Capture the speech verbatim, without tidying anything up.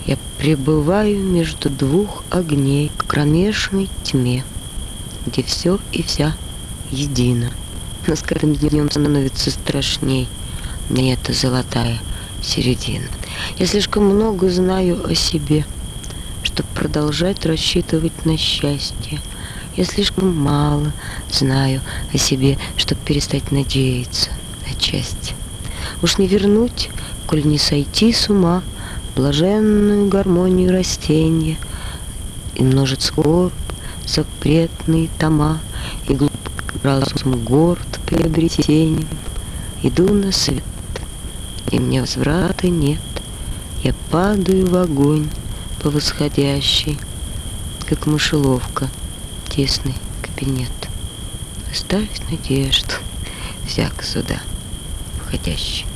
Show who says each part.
Speaker 1: Я пребываю между двух огней в кромешной тьме, где все и вся едино. Но с каждым днем становится страшней мне эта золотая середина. Я слишком много знаю о себе, чтобы продолжать рассчитывать на счастье. Я слишком мало знаю о себе, чтобы перестать надеяться отчасти. Уж не вернуть, коль не сойти с ума, блаженную гармонию растения, и множит скорбь запретные тома, и глубокий разум горд приобретением. Иду на свет, и мне возврата нет. Я падаю в огонь по восходящей, как мышеловка, тесный кабинет. Оставь надежду всяк сюда входящий.